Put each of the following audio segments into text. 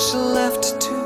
much left to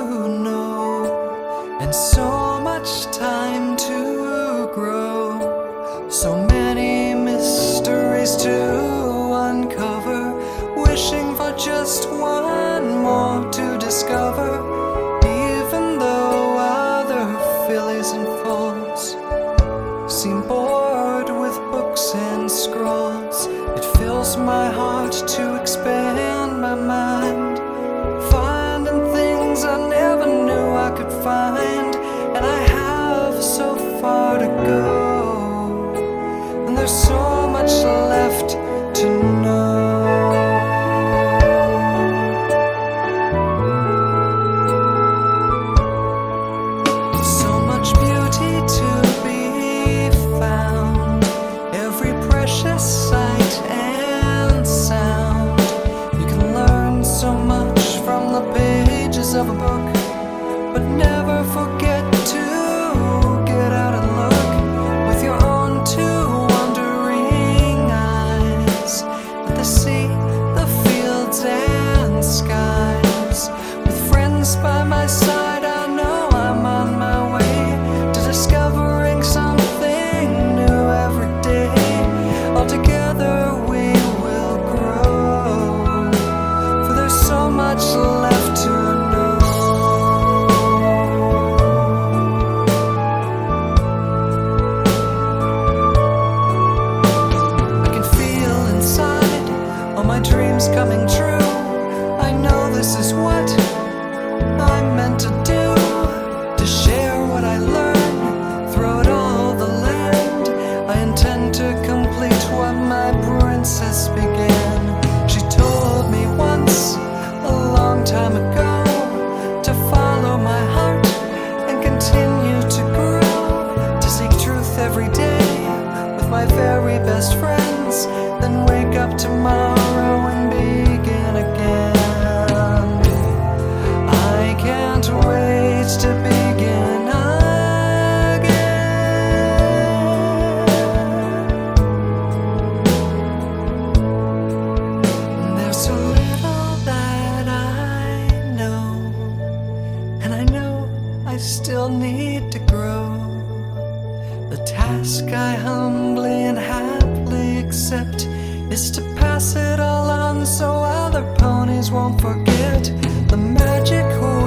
know, and so much time to grow. So many mysteries to uncover, wishing for just one more to discover. Even though other fillies and foals seem bored with books and scrolls, it fills my heart to expand my mind, finding things I never knew I could find. And I have so far to go, and there's so much left to know. So much beauty to be found, every precious sight and sound. You can learn so much from the pages of a book, but never forget to get out and look with your own two wondering eyes at the sea, the fields and skies. With friends by my side, I know I'm on my way to discovering something new every day. All together we will grow, for there's so much left to know. I can feel inside all my dreams coming true. I know this is what I'm meant to do, to share what I learn throughout all the land. I intend to complete what my princess began. She told me once, a long time ago, to follow my heart and continue to grow, to seek truth every day with my very best friends, then wake up tomorrow and begin again. I can't wait to begin again. There's so little that I know, and I know I still need to grow. The task I humbly and happily accept is to pass it all on so other ponies won't forget the magic